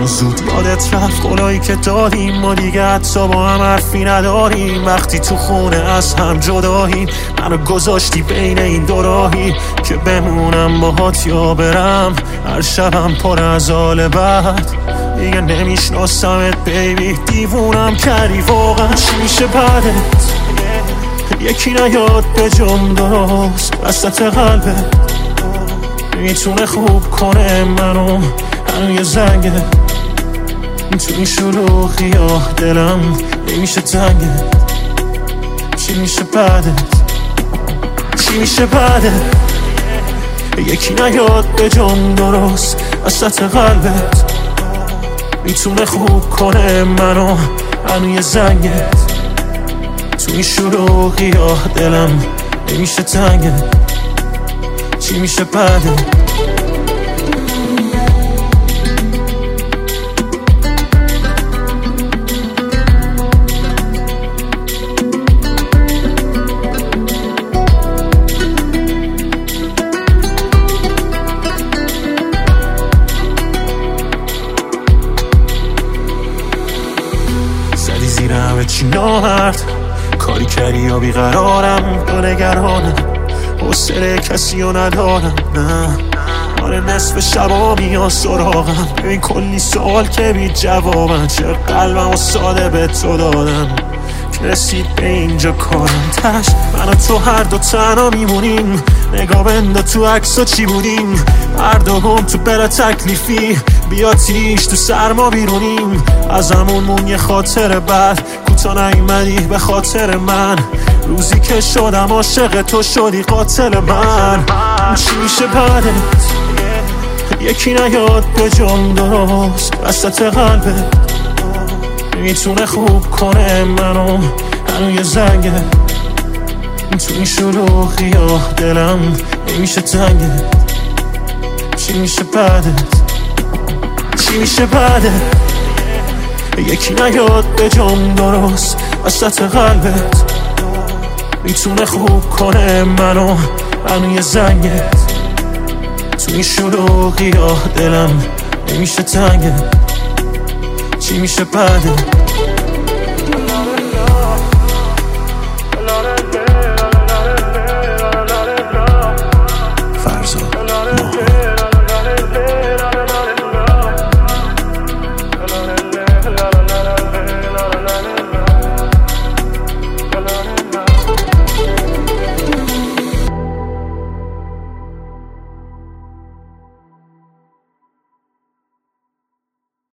منو زود یادت رفت قولایی که دادیم، ما دیگه حتی با هم حرفی نداریم. وقتی تو خونه از هم جداییم، منو گذاشتی بین این دو راهی که بمونم باهات یا برم. هر شبم پر از حال بد، دیگه نمیشناسمت بیبی. دیوونم کردی واقعا، چی میشه بعدت؟ یکی نیاد به جون درست وسط قلبت، میتونه خوب کنه منو. هنو یه زنگه تو این شلوغی ها دلم نمیشه تنگه. چی میشه بعدت؟ چی میشه بعدت؟ یکی نیاد به جون درست وسط قلبت، میتونه خوب کنه منو. هنو یه زنگه تو این شلوغی ها دلم نمیشه تنگه. چی میشه بعدت؟ زدی زیرم چی نامرد، کاری کردی یا بیقرارم دو نگرانم. حوصله کسی رو ندارم، نه آره نصف شبا میان سراغم. ببین کلی سوال که بی جوابن، چه قلبم و ساده به تو دادم که رسید به اینجا کارم. تش من و تو هر دو تنها میمونیم، نگاه بنده تو عکسا چی بودیم. هر دو گم تو بلا تکلیفی، بیا تیش تو سرما بیرونیم. از همون یه خاطر بد، کوتا نیومدی به خاطر من. روزی که شدم عاشق تو شدی قاتل من. چی میشه بعدت؟ یکی نیاد به جون درست وسط قلبت، میتونه خوب کنه منو. هنو یه زنگه تو این شلوغی ها دلم نمیشه تنگه. چی میشه بعدت؟ چی میشه بعدت؟ یکی نیاد به جون درست وسط قلبت، میتونه خوب کنه منو. هنو یه زنگه تو این شلوغی ها دلم نمیشه تنگه. چی میشه بعدت؟